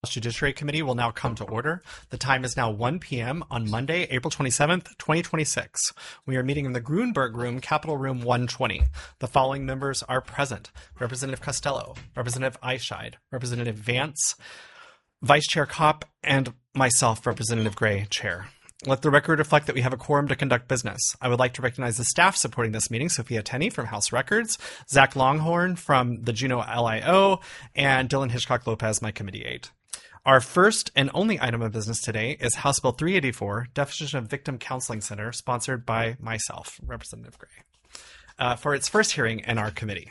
Judiciary Committee will now come to order. The time is now 1 p.m. on Monday, April 27th, 2026. We are meeting in the Grunberg Room, Capitol Room 120. The following members are present: Representative Costello, Representative Eichscheid, Representative Vance, Vice Chair Kopp, and myself, Representative Gray, Chair. Let the record reflect that we have a quorum to conduct business. I would like to recognize the staff supporting this meeting: Sophia Tenney from House Records, Zach Longhorn from the Juneau LIO, and Dylan Hitchcock-Lopez, my committee aide. Our first and only item of business today is House Bill 384, Definition of Victim Counseling Center, sponsored by myself, Representative Gray, for its first hearing in our committee.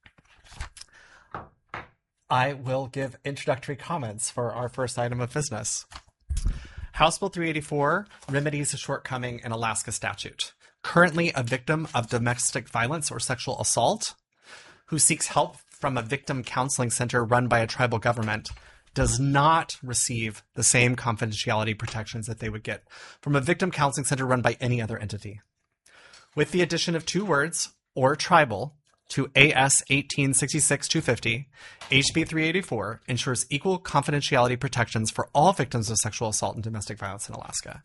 I will give introductory comments for our first item of business. House Bill 384 remedies a shortcoming in Alaska statute. Currently, a victim of domestic violence or sexual assault who seeks help from a victim counseling center run by a tribal government does not receive the same confidentiality protections that they would get from a victim counseling center run by any other entity. With the addition of two words, or tribal, to AS 1866-250, HB 384 ensures equal confidentiality protections for all victims of sexual assault and domestic violence in Alaska.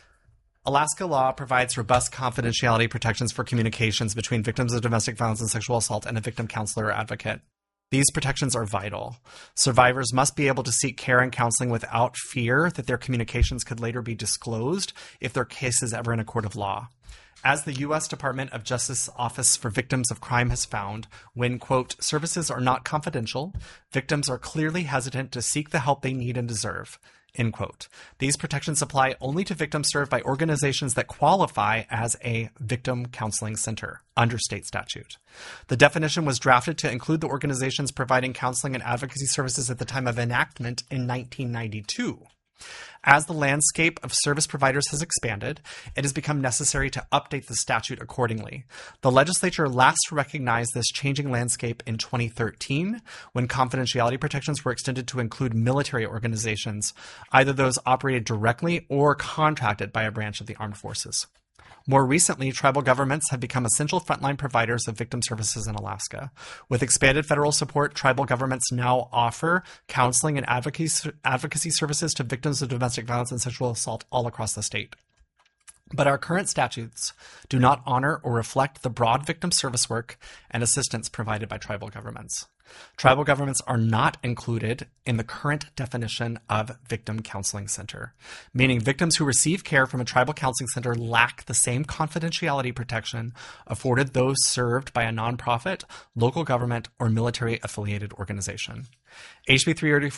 Alaska law provides robust confidentiality protections for communications between victims of domestic violence and sexual assault and a victim counselor or advocate. These protections are vital. Survivors must be able to seek care and counseling without fear that their communications could later be disclosed if their case is ever in a court of law. As the U.S. Department of Justice Office for Victims of Crime has found, when, quote, services are not confidential, victims are clearly hesitant to seek the help they need and deserve, end quote. These protections apply only to victims served by organizations that qualify as a victim counseling center under state statute. The definition was drafted to include the organizations providing counseling and advocacy services at the time of enactment in 1992. As the landscape of service providers has expanded, it has become necessary to update the statute accordingly. The legislature last recognized this changing landscape in 2013, when confidentiality protections were extended to include military organizations, either those operated directly or contracted by a branch of the armed forces. More recently, tribal governments have become essential frontline providers of victim services in Alaska. With expanded federal support, tribal governments now offer counseling and advocacy services to victims of domestic violence and sexual assault all across the state. But our current statutes do not honor or reflect the broad victim service work and assistance provided by tribal governments. Tribal governments are not included in the current definition of victim counseling center, meaning victims who receive care from a tribal counseling center lack the same confidentiality protection afforded those served by a nonprofit, local government, or military-affiliated organization. HB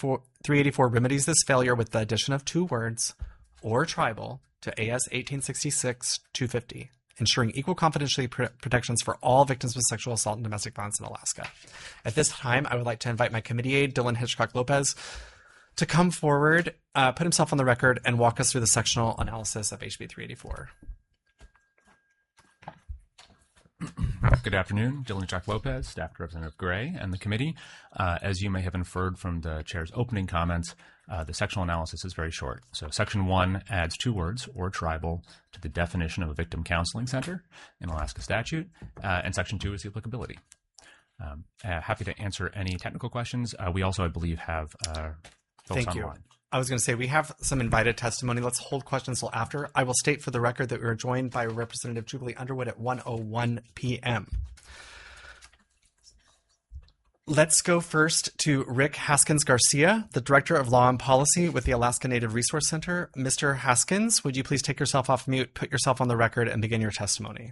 384 remedies this failure with the addition of two words, or tribal, to AS 1866-250. Ensuring equal confidentiality protections for all victims of sexual assault and domestic violence in Alaska. At this time, I would like to invite my committee aide, Dylan Hitchcock-Lopez, to come forward, put himself on the record, and walk us through the sectional analysis of HB 384. Good afternoon. Dylan Hitchcock-Lopez, Staff to Representative Gray and the committee. As you may have inferred from the chair's opening comments, the sectional analysis is very short. So Section 1 adds two words, or tribal, to the definition of a victim counseling center in Alaska statute, and Section 2 is the applicability. Happy to answer any technical questions. We also, I believe, have folks Thank you. online. I was going to say, we have some invited testimony. Let's hold questions till after. I will state for the record that we are joined by Representative Jubilee Underwood at 1:01 p.m. Let's go first to Rick Haskins Garcia, the Director of Law and Policy with the Alaska Native Resource Center. Mr. Haskins, would you please take yourself off mute, put yourself on the record, and begin your testimony?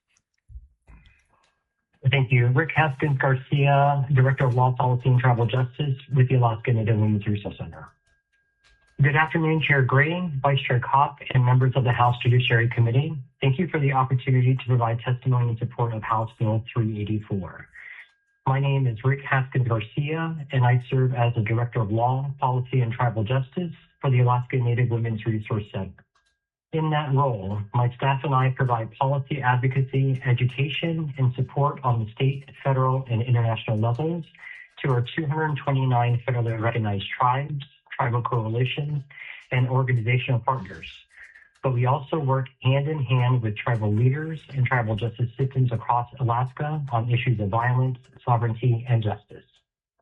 Thank you. Rick Haskins Garcia, Director of Law, Policy, and Tribal Justice with the Alaska Native Women's Resource Center. Good afternoon, Chair Gray, Vice Chair Kopp, and members of the House Judiciary Committee. Thank you for the opportunity to provide testimony in support of House Bill 384. My name is Rick Haskins Garcia, and I serve as the Director of Law, Policy, and Tribal Justice for the Alaska Native Women's Resource Center. In that role, my staff and I provide policy advocacy, education, and support on the state, federal, and international levels to our 229 federally recognized tribes, tribal coalitions, and organizational partners. But we also work hand in hand with tribal leaders and tribal justice systems across Alaska on issues of violence, sovereignty, and justice.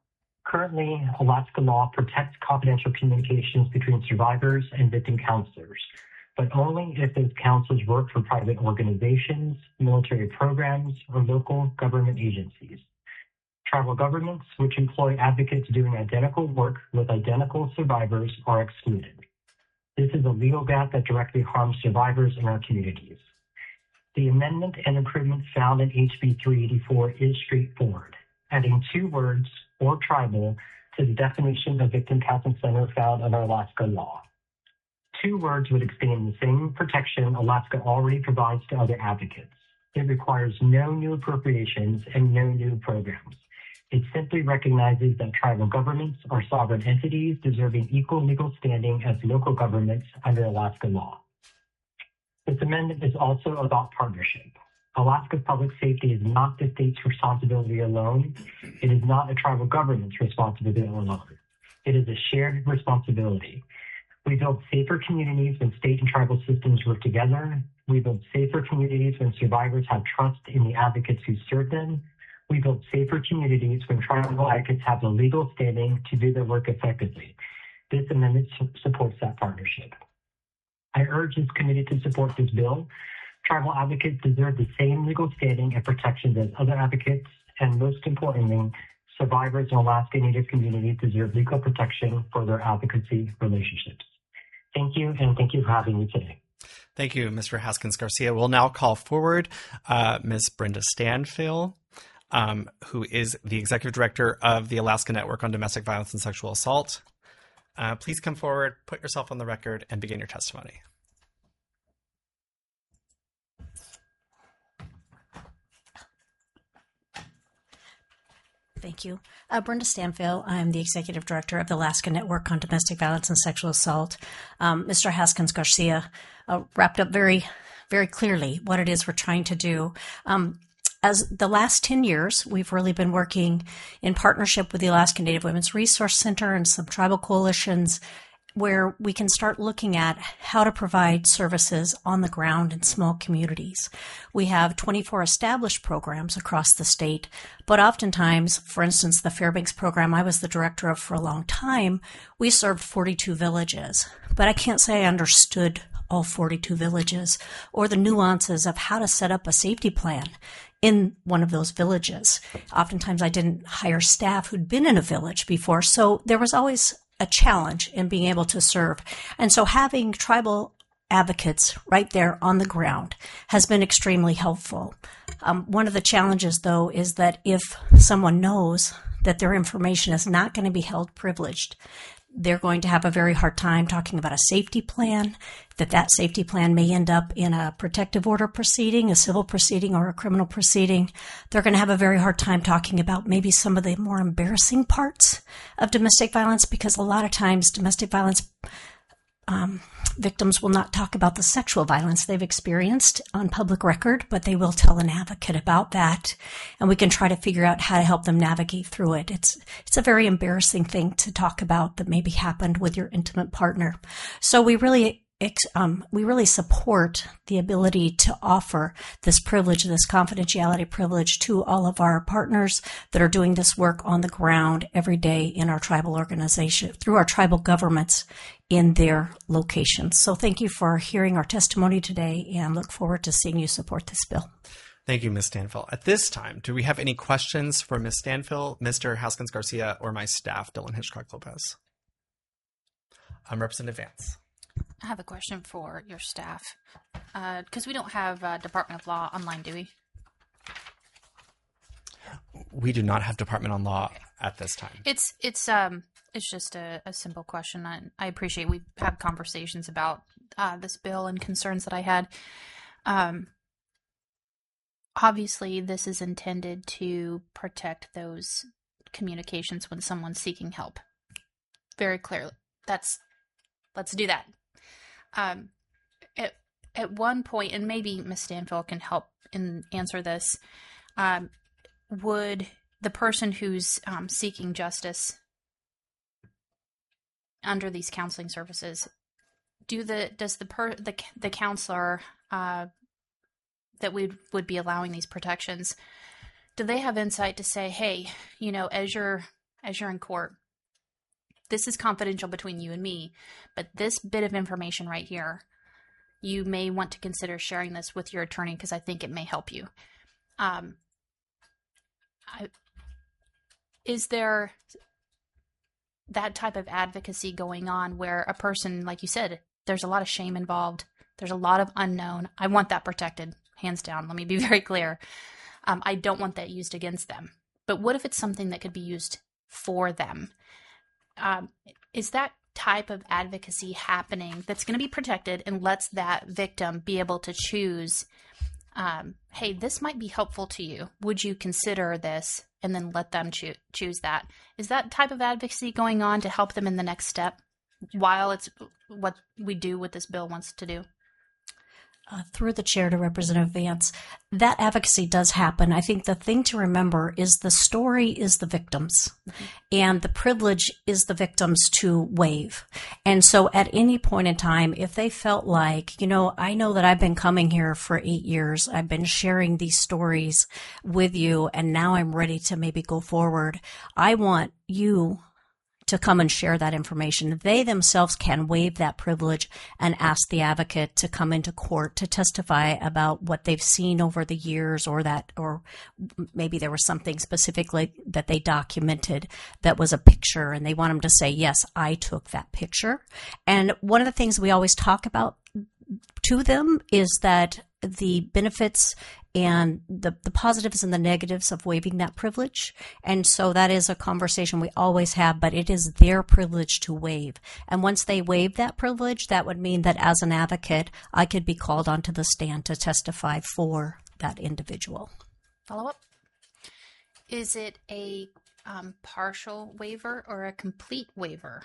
Currently, Alaska law protects confidential communications between survivors and victim counselors, but only if those counselors work for private organizations, military programs, or local government agencies. Tribal governments, which employ advocates doing identical work with identical survivors, are excluded. This is a legal gap that directly harms survivors in our communities. The amendment and improvement found in HB 384 is straightforward, adding 2 words, or tribal, to the definition of victim counseling center found under Alaska law. 2 words would expand the same protection Alaska already provides to other advocates. It requires no new appropriations and no new programs. It simply recognizes that tribal governments are sovereign entities deserving equal legal standing as local governments under Alaska law. This amendment is also about partnership. Alaska's public safety is not the state's responsibility alone. It is not a tribal government's responsibility alone. It is a shared responsibility. We build safer communities when state and tribal systems work together. We build safer communities when survivors have trust in the advocates who serve them. We build safer communities when tribal advocates have the legal standing to do their work effectively. This amendment supports that partnership. I urge this committee to support this bill. Tribal advocates deserve the same legal standing and protections as other advocates, and most importantly, survivors in Alaska Native communities deserve legal protection for their advocacy relationships. Thank you, and thank you for having me today. Thank you, Mr. Haskins Garcia. We'll now call forward Ms. Brenda Stanfield, who is the Executive Director of the Alaska Network on Domestic Violence and Sexual Assault. Please come forward, put yourself on the record, and begin your testimony. Thank you. Brenda Stanfield. I'm the Executive Director of the Alaska Network on Domestic Violence and Sexual Assault. Mr. Haskins Garcia wrapped up very, very clearly what it is we're trying to do. As the last 10 years, we've really been working in partnership with the Alaska Native Women's Resource Center and some tribal coalitions where we can start looking at how to provide services on the ground in small communities. We have 24 established programs across the state, but oftentimes, for instance, the Fairbanks program I was the director of for a long time, we served 42 villages. But I can't say I understood all 42 villages or the nuances of how to set up a safety plan in one of those villages. Oftentimes I didn't hire staff who'd been in a village before, so there was always a challenge in being able to serve. And so having tribal advocates right there on the ground has been extremely helpful. One of the challenges, though, is that if someone knows that their information is not going to be held privileged, they're going to have a very hard time talking about a safety plan, that safety plan may end up in a protective order proceeding, a civil proceeding, or a criminal proceeding. They're going to have a very hard time talking about maybe some of the more embarrassing parts of domestic violence, because a lot of times domestic violence victims will not talk about the sexual violence they've experienced on public record, but they will tell an advocate about that, and we can try to figure out how to help them navigate through it. It's a very embarrassing thing to talk about that maybe happened with your intimate partner. So we really support the ability to offer this privilege, this confidentiality privilege, to all of our partners that are doing this work on the ground every day in our tribal organization, through our tribal governments in their locations. So thank you for hearing our testimony today, and look forward to seeing you support this bill. Thank you, Ms. Stanfield. At this time, do we have any questions for Ms. Stanfield, Mr. Haskins Garcia, or my staff, Dylan Hitchcock Lopez? Representative Vance. I have a question for your staff, because we don't have Department of Law online, do we? We do not have Department on Law at this time. It's just a simple question. I appreciate we have conversations about this bill and concerns that I had. Obviously, this is intended to protect those communications when someone's seeking help. Very clearly. Let's do that. At one point, and maybe Ms. Stanfield can help answer this, would the person who's seeking justice under these counseling services, does the counselor that we would be allowing these protections, do they have insight to say, hey, as you're as you're in court, this is confidential between you and me, but this bit of information right here, you may want to consider sharing this with your attorney because I think it may help you. Is there that type of advocacy going on where a person, like you said, there's a lot of shame involved, there's a lot of unknown. I want that protected, hands down. Let me be very clear. I don't want that used against them. But what if it's something that could be used for them? Is that type of advocacy happening that's going to be protected and lets that victim be able to choose, hey, this might be helpful to you. Would you consider this? And then let them choose that. Is that type of advocacy going on to help them in the next step while it's what we do what this bill wants to do? Through the chair to Representative Vance, that advocacy does happen. I think the thing to remember is the story is the victim's, and the privilege is the victim's to waive. And so at any point in time, if they felt like, I know that I've been coming here for 8 years, I've been sharing these stories with you, and now I'm ready to maybe go forward, I want you to come and share that information. They themselves can waive that privilege and ask the advocate to come into court to testify about what they've seen over the years, or maybe there was something specifically that they documented that was a picture and they want them to say, yes, I took that picture. And one of the things we always talk about to them is that the benefits and the positives and the negatives of waiving that privilege. And so that is a conversation we always have, but it is their privilege to waive. And once they waive that privilege, that would mean that as an advocate, I could be called onto the stand to testify for that individual. Follow up. Is it a partial waiver or a complete waiver?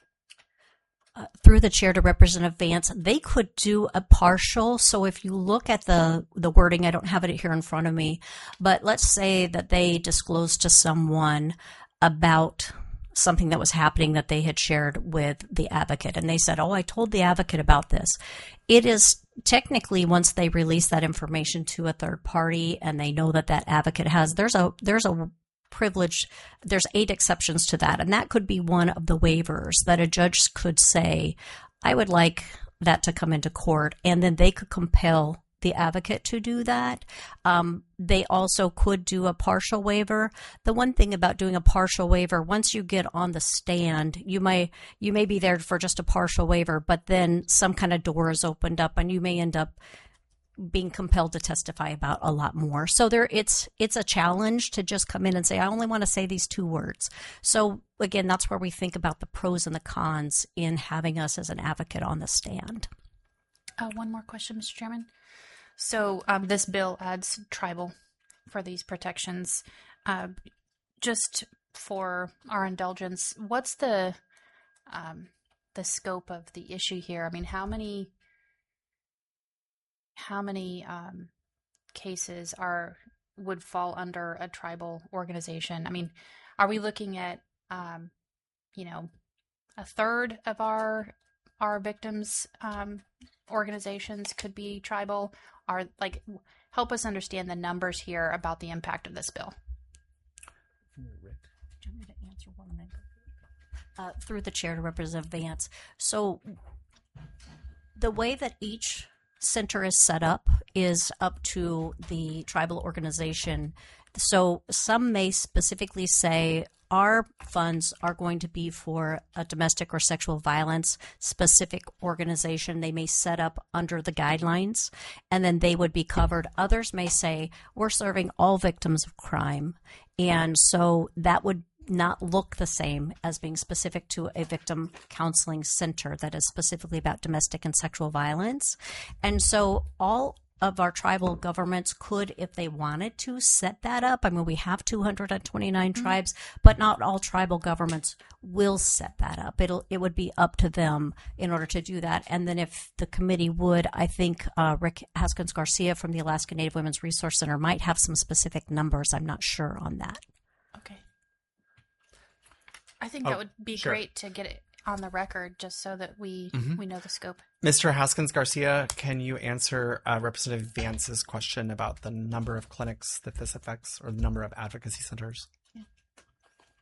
Through the chair to Representative Vance, they could do a partial. So if you look at the wording, I don't have it here in front of me, but let's say that they disclosed to someone about something that was happening that they had shared with the advocate. And they said, I told the advocate about this. It is technically, once they release that information to a third party and they know that advocate there's a privilege, there's 8 exceptions to that, and that could be one of the waivers that a judge could say, I would like that to come into court, and then they could compel the advocate to do that. They also could do a partial waiver. The one thing about doing a partial waiver, once you get on the stand, you may be there for just a partial waiver, but then some kind of door is opened up and you may end up being compelled to testify about a lot more. So it's a challenge to just come in and say, I only want to say these 2 words. So again, that's where we think about the pros and the cons in having us as an advocate on the stand. One more question, Mr. Chairman. So this bill adds tribal for these protections. Just for our indulgence, what's the scope of the issue here? I mean, how many cases would fall under a tribal organization? I mean, are we looking at a third of our victims' organizations could be tribal? Help us understand the numbers here about the impact of this bill. Through the chair to Representative Vance. So the way that each center is set up is up to the tribal organization. So some may specifically say our funds are going to be for a domestic or sexual violence specific organization. They may set up under the guidelines and then they would be covered. Others may say we're serving all victims of crime. And so that would not look the same as being specific to a victim counseling center that is specifically about domestic and sexual violence. And so all of our tribal governments could, if they wanted to, set that up. I mean, we have 229 tribes, but not all tribal governments will set that up. It would be up to them in order to do that. And then if the committee would, I think Rick Haskins Garcia from the Alaska Native Women's Resource Center might have some specific numbers. I'm not sure on that. Okay. I think that would be great to get it on the record just so that we know the scope. Mr. Haskins Garcia, can you answer Representative Vance's question about the number of clinics that this affects or the number of advocacy centers?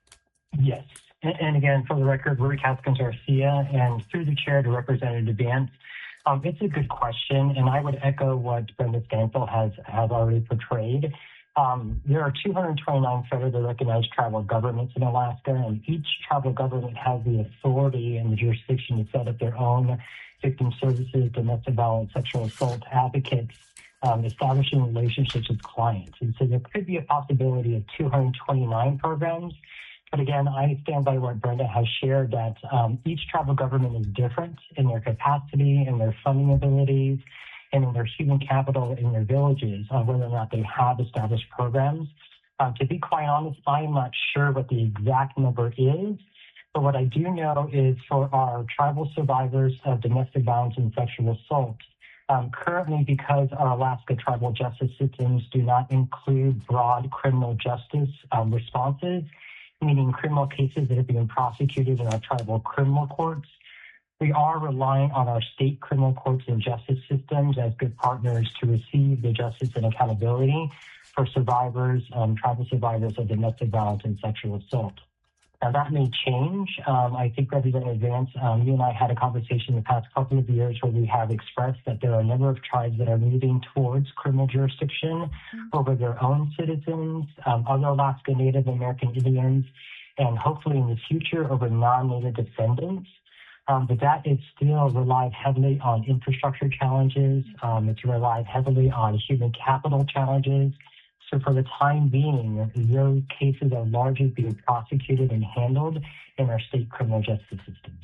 Yes. And again, for the record, Rick Haskins Garcia, and through the chair to Representative Vance, it's a good question, and I would echo what Brenda Stanfield has already portrayed. There are 229 federally recognized tribal governments in Alaska, and each tribal government has the authority and the jurisdiction to set up their own victim services, domestic violence, sexual assault advocates, establishing relationships with clients. And so there could be a possibility of 229 programs. But again, I stand by what Brenda has shared, that each tribal government is different in their capacity and their funding abilities and in their human capital in their villages, whether or not they have established programs. To be quite honest, I'm not sure what the exact number is, but what I do know is for our tribal survivors of domestic violence and sexual assault, currently, because our Alaska tribal justice systems do not include broad criminal justice responses, meaning criminal cases that are being prosecuted in our tribal criminal courts, we are relying on our state criminal courts and justice systems as good partners to receive the justice and accountability for survivors, tribal survivors of domestic violence and sexual assault. Now, that may change. I think, Representative Vance, you and I had a conversation the past couple of years where we have expressed that there are a number of tribes that are moving towards criminal jurisdiction over their own citizens, other Alaska Native American Indians, and hopefully in the future over non-Native defendants. But that is still relied heavily on infrastructure challenges. It's relied heavily on human capital challenges. So for the time being, those cases are largely being prosecuted and handled in our state criminal justice systems.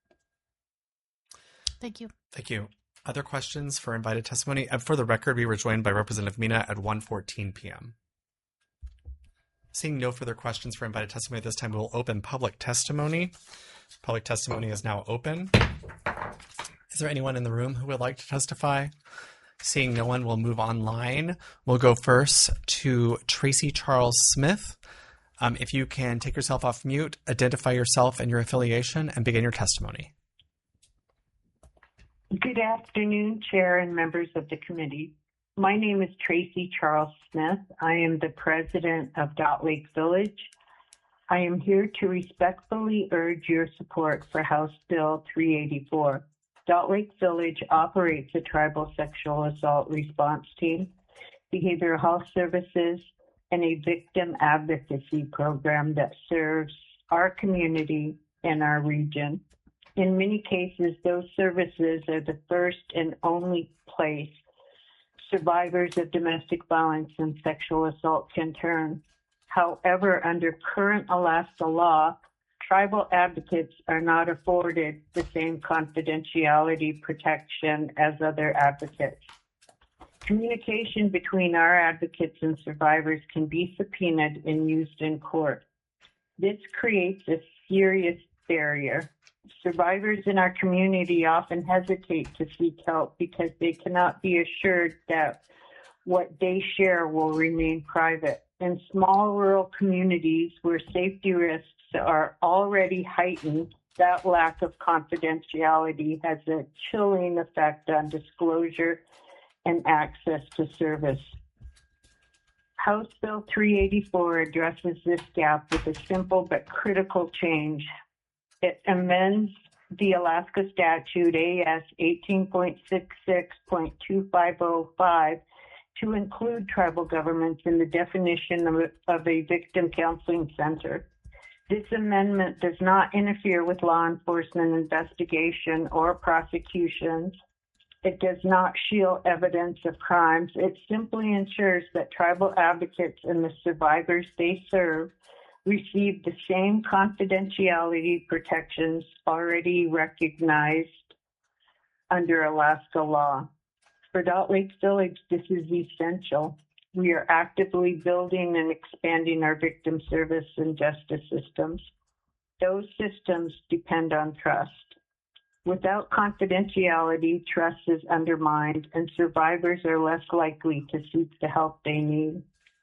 Thank you. Thank you. Other questions for invited testimony? For the record, we were joined by Representative Mina at 1:14 p.m. Seeing no further questions for invited testimony at this time, we'll open public testimony. Public testimony is now open. Is there anyone in the room who would like to testify? Seeing no one, we'll move online. We'll go first to Tracy Charles Smith. If you can take yourself off mute, identify yourself and your affiliation, and begin your testimony. Good afternoon, Chair and members of the committee. My name is Tracy Charles Smith. I am the president of Dot Lake Village. I am here to respectfully urge your support for House Bill 384. Dot Lake Village operates a tribal sexual assault response team, behavioral health services, and a victim advocacy program that serves our community and our region. In many cases, those services are the first and only place survivors of domestic violence and sexual assault can turn. However, under current Alaska law, tribal advocates are not afforded the same confidentiality protection as other advocates. Communication between our advocates and survivors can be subpoenaed and used in court. This creates a serious barrier. Survivors in our community often hesitate to seek help because they cannot be assured that what they share will remain private. In small rural communities where safety risks are already heightened, that lack of confidentiality has a chilling effect on disclosure and access to service. House Bill 384 addresses this gap with a simple but critical change. It amends the Alaska statute AS 18.66.2505 to include tribal governments in the definition of a victim counseling center. This amendment does not interfere with law enforcement investigation or prosecutions. It does not shield evidence of crimes. It simply ensures that tribal advocates and the survivors they serve receive the same confidentiality protections already recognized under Alaska law. For Dot Lake Village, this is essential. We are actively building and expanding our victim service and justice systems. Those systems depend on trust. Without confidentiality, trust is undermined and survivors are less likely to seek the help they need.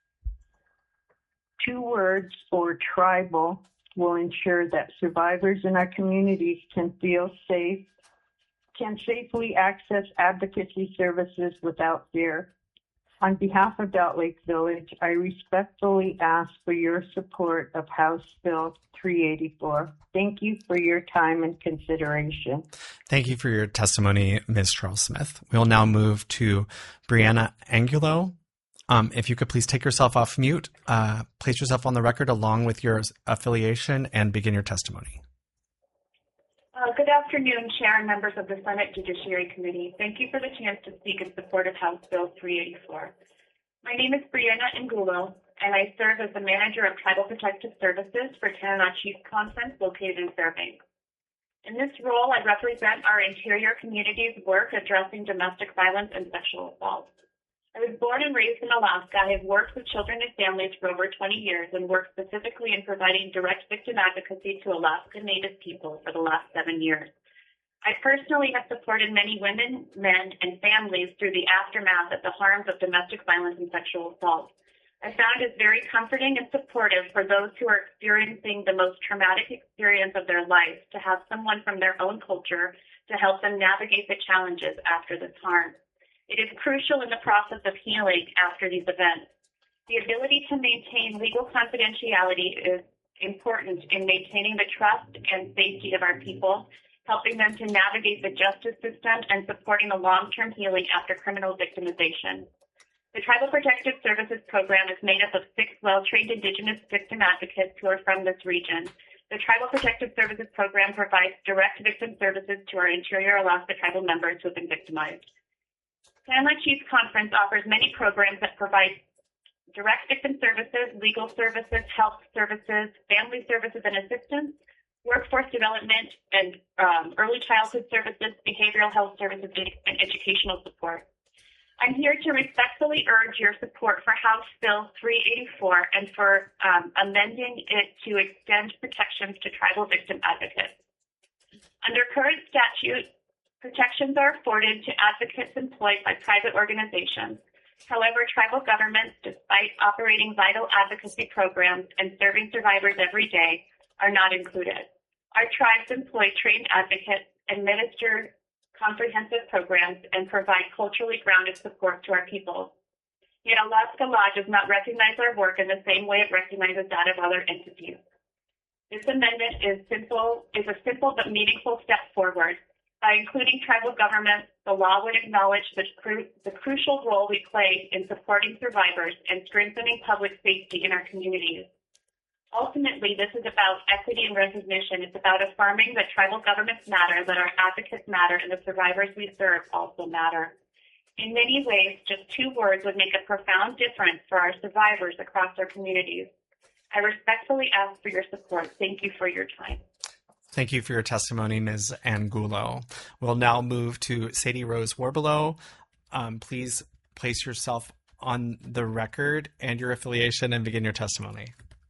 Two words, or tribal, will ensure that survivors in our communities can feel safe, can safely access advocacy services without fear. On behalf of Dot Lake Village, I respectfully ask for your support of House Bill 384. Thank you for your time and consideration. Thank you for your testimony, Ms. Charles Smith. We'll now move to Brianna Angulo. If you could please take yourself off mute, place yourself on the record along with your affiliation, and begin your testimony. Good afternoon, Chair and members of the Senate Judiciary Committee. Thank you for the chance to speak in support of House Bill 384. My name is Brianna Angulo, and I serve as the Manager of Tribal Protective Services for Tanana Chiefs Conference located in Fairbanks. In this role, I represent our interior community's work addressing domestic violence and sexual assault. I was born and raised in Alaska. I have worked with children and families for over 20 years and worked specifically in providing direct victim advocacy to Alaska Native people for the last 7 years. I personally have supported many women, men, and families through the aftermath of the harms of domestic violence and sexual assault. I found it very comforting and supportive for those who are experiencing the most traumatic experience of their life to have someone from their own culture to help them navigate the challenges after this harm. It is crucial in the process of healing after these events. The ability to maintain legal confidentiality is important in maintaining the trust and safety of our people, helping them to navigate the justice system, and supporting the long-term healing after criminal victimization. The Tribal Protective Services Program is made up of 6 well-trained Indigenous victim advocates who are from this region. The Tribal Protective Services Program provides direct victim services to our interior Alaska tribal members who have been victimized. Tanana Chiefs Conference offers many programs that provide direct victim services, legal services, health services, family services and assistance, workforce development, and early childhood services, behavioral health services, and educational support. I'm here to respectfully urge your support for House Bill 384 and for amending it to extend protections to tribal victim advocates. Under current statute, protections are afforded to advocates employed by private organizations. However, tribal governments, despite operating vital advocacy programs and serving survivors every day, are not included. Our tribes employ trained advocates, administer comprehensive programs, and provide culturally grounded support to our people. Yet Alaska law does not recognize our work in the same way it recognizes that of other entities. This amendment is a simple but meaningful step forward. By including tribal governments, the law would acknowledge the crucial role we play in supporting survivors and strengthening public safety in our communities. Ultimately, this is about equity and recognition. It's about affirming that tribal governments matter, that our advocates matter, and the survivors we serve also matter. In many ways, just 2 words would make a profound difference for our survivors across our communities. I respectfully ask for your support. Thank you for your time. Thank you for your testimony, Ms. Angulo. We'll now move to Sadie Rose Warbelow. Please place yourself on the record and your affiliation and begin your testimony.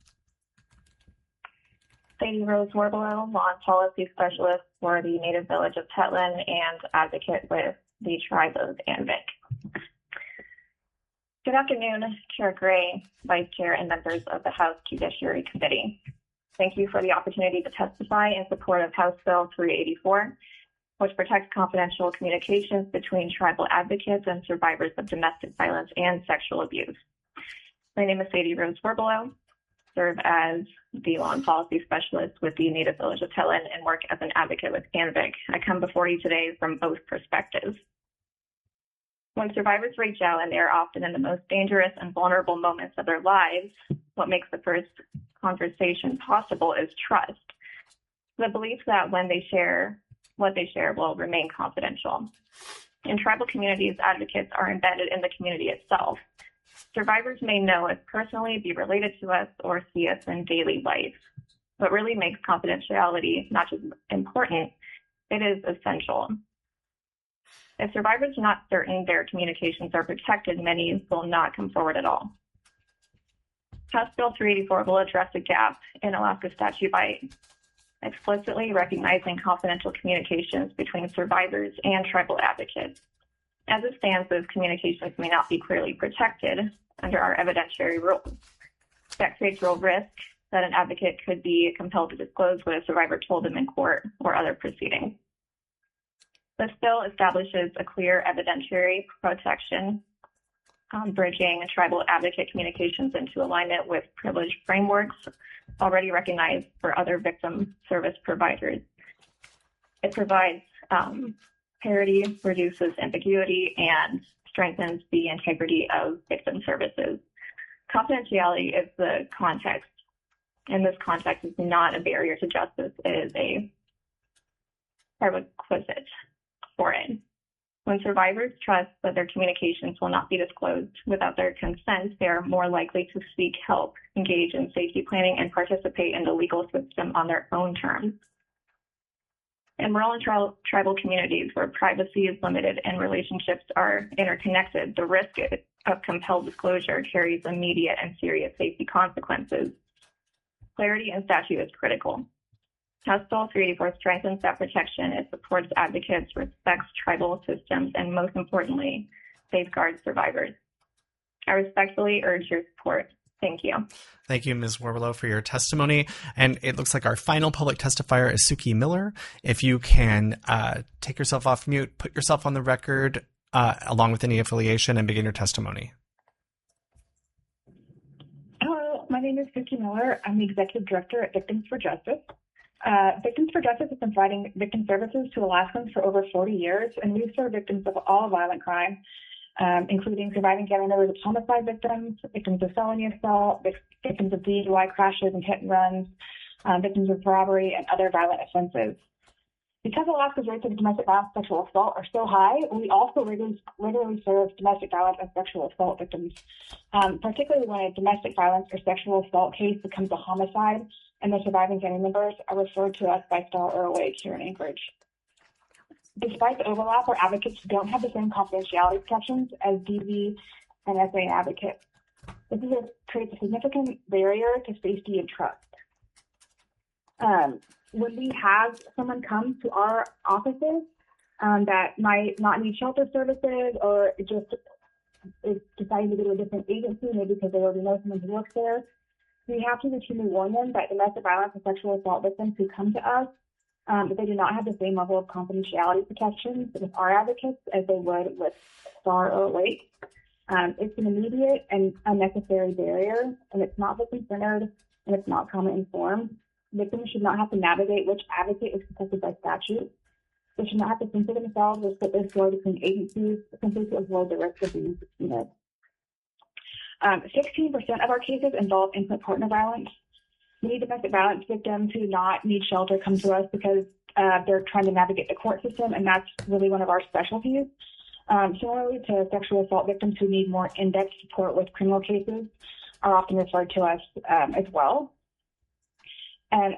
Sadie Rose Warbelow, Law and Policy Specialist for the Native Village of Tetlin and advocate with the Tribe of Anvik. Good afternoon, Chair Gray, Vice Chair, and members of the House Judiciary Committee. Thank you for the opportunity to testify in support of House Bill 384, which protects confidential communications between tribal advocates and survivors of domestic violence and sexual abuse. My name is Sadie Rose Warbelow, serve as the Law and Policy Specialist with the Native Village of Tetlin, and work as an advocate with Anvik. I come before you today from both perspectives. When survivors reach out, and they are often in the most dangerous and vulnerable moments of their lives, what makes the first conversation possible is trust. The belief that when they share, what they share will remain confidential. In tribal communities, advocates are embedded in the community itself. Survivors may know us personally, be related to us, or see us in daily life. What really makes confidentiality not just important, it is essential. If survivors are not certain their communications are protected, many will not come forward at all. House Bill 384 will address a gap in Alaska statute by explicitly recognizing confidential communications between survivors and tribal advocates. As it stands, those communications may not be clearly protected under our evidentiary rules. That creates real risk that an advocate could be compelled to disclose what a survivor told them in court or other proceedings. This bill establishes a clear evidentiary protection bridging tribal advocate communications into alignment with privilege frameworks already recognized for other victim service providers. It provides parity, reduces ambiguity, and strengthens the integrity of victim services. Confidentiality is the context, and this context is not a barrier to justice. It is a prerequisite for it. When survivors trust that their communications will not be disclosed without their consent, they are more likely to seek help, engage in safety planning, and participate in the legal system on their own terms. In rural and tribal communities where privacy is limited and relationships are interconnected, the risk of compelled disclosure carries immediate and serious safety consequences. Clarity in statute is critical. House Bill 384 strengthens that protection. It supports advocates, respects tribal systems, and most importantly, safeguards survivors. I respectfully urge your support. Thank you. Thank you, Ms. Warbelow, for your testimony. And it looks like our final public testifier is Suki Miller. If you can take yourself off mute, put yourself on the record along with any affiliation, and begin your testimony. Hello, my name is Suki Miller. I'm the Executive Director at Victims for Justice. Victims for Justice has been providing victim services to Alaskans for over 40 years, and we serve victims of all violent crime, including surviving family members of homicide victims, victims of felony assault, victims of DUI crashes and hit and runs, victims of robbery and other violent offenses. Because Alaska's rates of domestic violence and sexual assault are so high, we also regularly serve domestic violence and sexual assault victims, particularly when a domestic violence or sexual assault case becomes a homicide and the surviving family members are referred to us by Star ROH here in Anchorage. Despite the overlap, our advocates don't have the same confidentiality protections as DV and SA advocates. This creates a significant barrier to safety and trust. When we have someone come to our offices that might not need shelter services or just is deciding to go to a different agency, maybe because they already know someone who works there, we have to routinely warn them that domestic violence and sexual assault victims who come to us, that they do not have the same level of confidentiality protections with our advocates as they would with STAR or OH. It's an immediate and unnecessary barrier, and it's not victim-centered, and it's not trauma-informed. Victims should not have to navigate which advocate is protected by statute. They should not have to censor themselves or split their story between agencies simply to avoid the risk of being subpoenaed. 16% of our cases involve intimate partner violence. Many domestic violence victims who do not need shelter come to us because they're trying to navigate the court system, and that's really one of our specialties. Similarly to sexual assault victims who need more in-depth support with criminal cases are often referred to us as well. And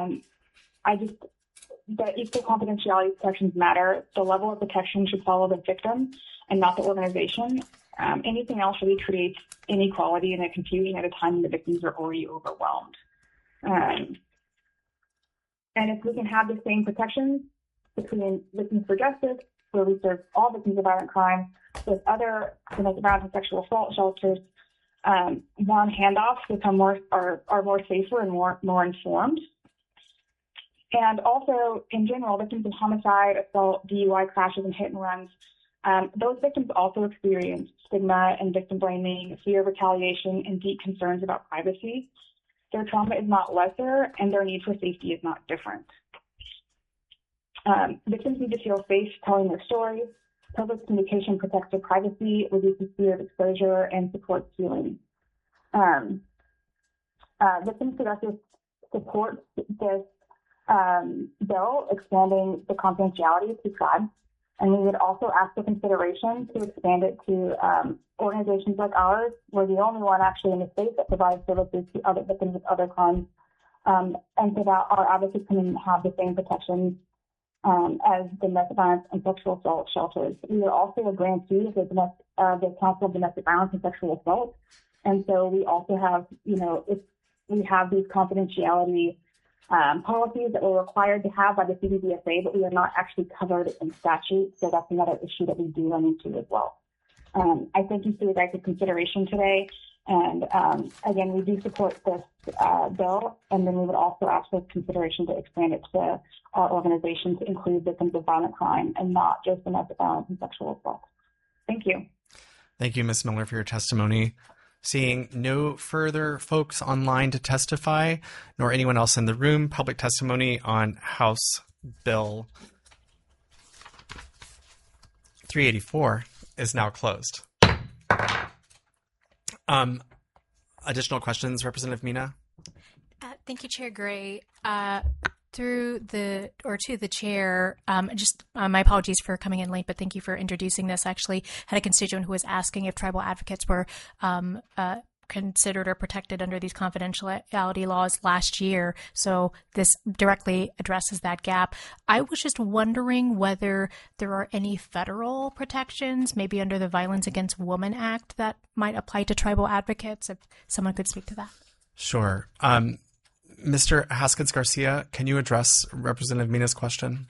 the equal confidentiality protections matter. The level of protection should follow the victim and not the organization. Anything else really creates inequality and a confusion at a time when the victims are already overwhelmed. And if we can have the same protections between Victims for Justice, where we serve all victims of violent crime, with other domestic violence and sexual assault shelters, one handoffs become are more safer and more informed. And also, in general, victims of homicide, assault, DUI crashes, and hit and runs, those victims also experience stigma and victim blaming, fear of retaliation, and deep concerns about privacy. Their trauma is not lesser, and their need for safety is not different. Victims need to feel safe telling their stories. Public communication protects their privacy, reduces fear of exposure, and supports healing. Victims for Justice supports this bill expanding the confidentiality to tribes, and we would also ask for consideration to expand it to organizations like ours. We're the only one actually in the state that provides services to other victims of other crimes, and so that our advocates can have the same protections as domestic violence and sexual assault shelters. We are also a grantee of the Council of Domestic Violence and Sexual Assault, and so we also have, we have these confidentiality policies that we're required to have by the CBDSA, but we are not actually covered in statute, so that's another issue that we do run into as well. I thank you for your guys' consideration today, and again, we do support this bill, and then we would also ask for consideration to expand it to our organization to include victims of violent crime and not just domestic violence and sexual assault. Thank you. Thank you, Ms. Miller, for your testimony. Seeing no further folks online to testify, nor anyone else in the room, public testimony on House Bill 384 is now closed. Additional questions, Representative Mina? Thank you, Chair Gray. To the chair, my apologies for coming in late, but thank you for introducing this. I actually had a constituent who was asking if tribal advocates were considered or protected under these confidentiality laws last year. So this directly addresses that gap. I was just wondering whether there are any federal protections, maybe under the Violence Against Women Act, that might apply to tribal advocates, if someone could speak to that. Sure. Mr. Haskins Garcia, can you address Representative Mina's question?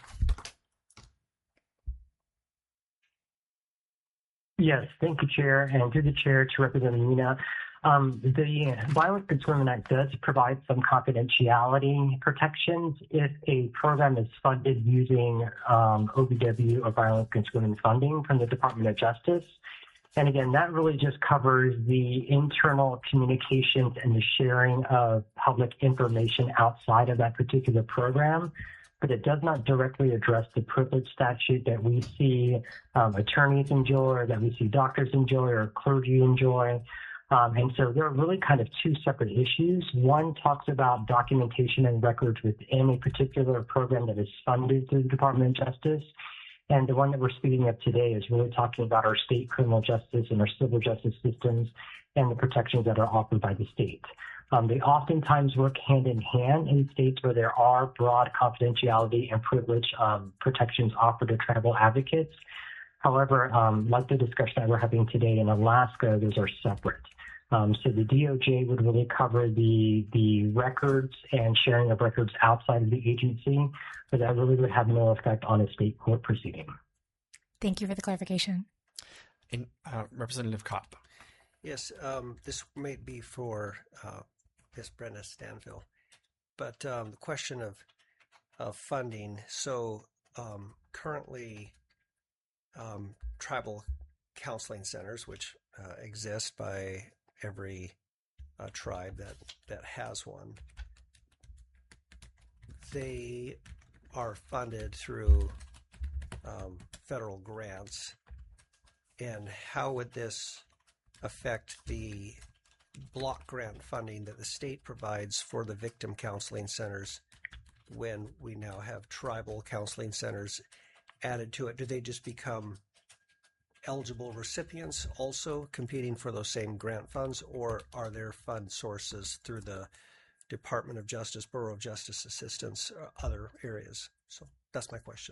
Yes, thank you, Chair, and through the Chair to Representative Mina. The Violence Against Women Act does provide some confidentiality protections if a program is funded using OVW or Violence Against Women funding from the Department of Justice. And again, that really just covers the internal communications and the sharing of public information outside of that particular program. But it does not directly address the privilege statute that we see attorneys enjoy, or that we see doctors enjoy, or clergy enjoy. And so there are really kind of two separate issues. One talks about documentation and records within a particular program that is funded through the Department of Justice. And the one that we're speaking of today is really talking about our state criminal justice and our civil justice systems and the protections that are offered by the state. They oftentimes work hand in hand in states where there are broad confidentiality and privilege protections offered to tribal advocates. However, like the discussion that we're having today in Alaska, those are separate. So the DOJ would really cover the records and sharing of records outside of the agency, but that really would have no effect on a state court proceeding. Thank you for the clarification. And, Representative Kopp. Yes, this may be for Ms. Brenda Stanfield, but the question of funding. So currently, tribal counseling centers, which exist by every tribe that has one, they are funded through federal grants. And how would this affect the block grant funding that the state provides for the victim counseling centers when we now have tribal counseling centers added to it? Do they just become eligible recipients also competing for those same grant funds, or are there fund sources through the Department of Justice, Bureau of Justice Assistance, or other areas? So that's my question.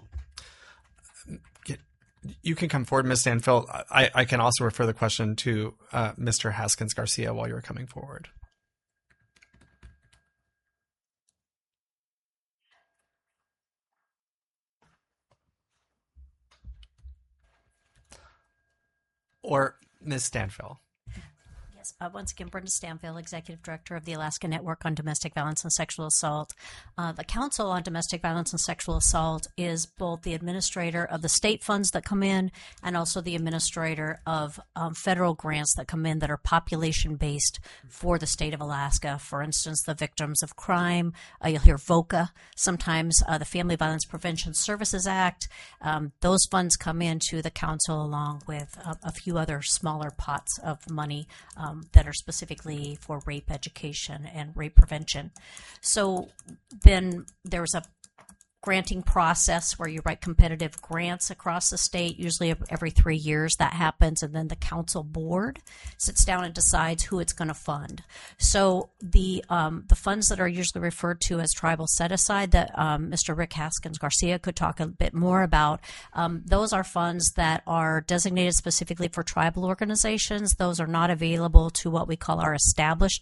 You can come forward, Ms. Stanfield. I can also refer the question to Mr. Haskins Garcia while you're coming forward. Or Ms. Stanfield. Yes, once again, Brenda Stanfield, Executive Director of the Alaska Network on Domestic Violence and Sexual Assault. The Council on Domestic Violence and Sexual Assault is both the administrator of the state funds that come in and also the administrator of federal grants that come in that are population-based for the state of Alaska. For instance, the Victims of Crime, you'll hear VOCA, sometimes the Family Violence Prevention Services Act. Those funds come into the Council along with a few other smaller pots of money that are specifically for rape education and rape prevention. So then there's a granting process where you write competitive grants across the state, usually every 3 years that happens, and then the council board sits down and decides who it's going to fund. So the funds that are usually referred to as tribal set-aside that Mr. Rick Haskins Garcia could talk a bit more about, those are funds that are designated specifically for tribal organizations. Those are not available to what we call our established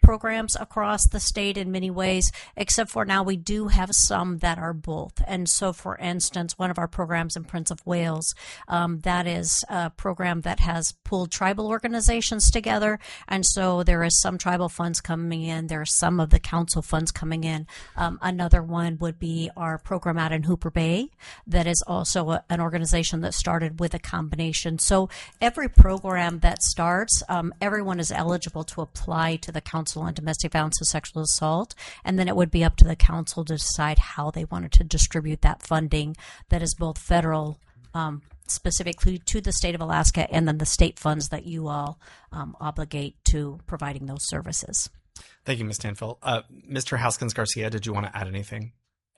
programs across the state in many ways, except for now we do have some that are both. And so, for instance, one of our programs in Prince of Wales, that is a program that has pulled tribal organizations together. And so there is some tribal funds coming in. There are some of the council funds coming in. Another one would be our program out in Hooper Bay that is also an organization that started with a combination. So every program that starts, everyone is eligible to apply to the Council on Domestic Violence and Sexual Assault, and then it would be up to the council to decide how they wanted to distribute that funding that is both federal, specifically to the state of Alaska, and then the state funds that you all obligate to providing those services. Thank you, Ms. Stanfill. Mr. Haskins-Garcia, did you want to add anything?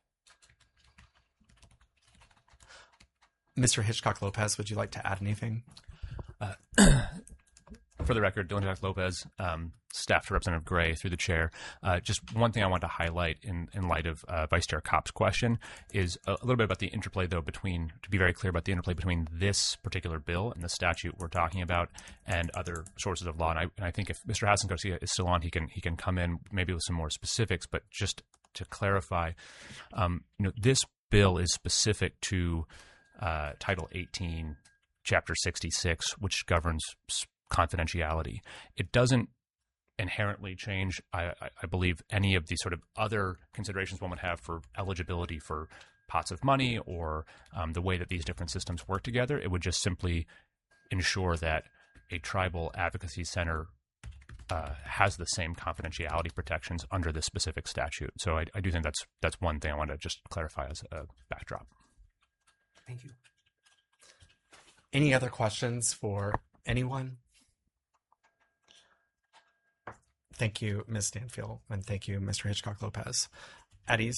Mr. Hitchcock-Lopez, would you like to add anything? For the record, Dylan Hitchcock-Lopez, staff to Representative Gray through the chair. Just one thing I want to highlight in light of Vice Chair Kopp's question is a little bit about the interplay, though, to be very clear about the interplay between this particular bill and the statute we're talking about and other sources of law. And I think if Mr. Haskins-Garcia is still on, he can come in maybe with some more specifics. But just to clarify, this bill is specific to Title 18, Chapter 66, which governs confidentiality. It doesn't inherently change, I believe, any of the sort of other considerations one would have for eligibility for pots of money or the way that these different systems work together. It would just simply ensure that a tribal advocacy center has the same confidentiality protections under this specific statute. So I do think that's one thing I want to just clarify as a backdrop. Thank you. Any other questions for anyone? Thank you, Ms. Stanfill, and thank you, Mr. Hitchcock-Lopez. Eddie's.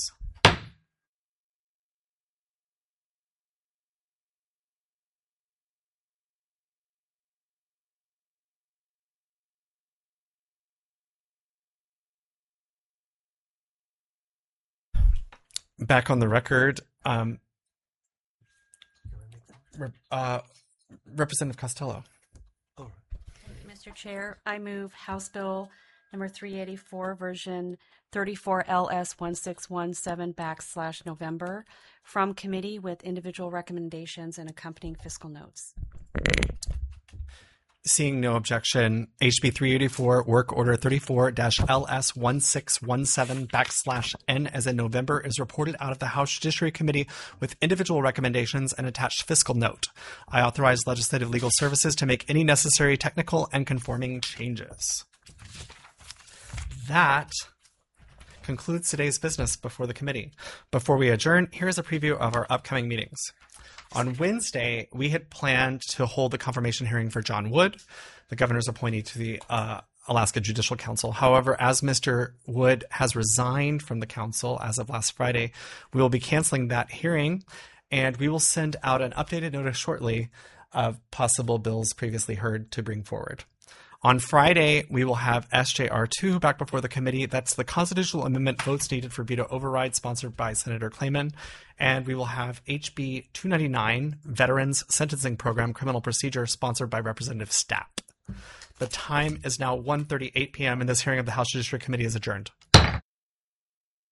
Back on the record, Representative Costello. Mr. Chair, I move House Bill number 384, version 34 LS 1617/November from committee with individual recommendations and accompanying fiscal notes. Seeing no objection, HB 384, Work Order 34-LS 1617/N as in November is reported out of the House Judiciary Committee with individual recommendations and attached fiscal note. I authorize Legislative Legal Services to make any necessary technical and conforming changes. That concludes today's business before the committee. Before we adjourn, here is a preview of our upcoming meetings. On Wednesday, we had planned to hold the confirmation hearing for John Wood, the governor's appointee to the Alaska Judicial Council. However, as Mr. Wood has resigned from the council as of last Friday, we will be canceling that hearing, and we will send out an updated notice shortly of possible bills previously heard to bring forward. On Friday, we will have SJR2 back before the committee. That's the constitutional amendment votes needed for veto override, sponsored by Senator Clayman. And we will have HB 299, Veterans Sentencing Program Criminal Procedure, sponsored by Representative Stapp. The time is now 1:38 p.m., and this hearing of the House Judiciary Committee is adjourned.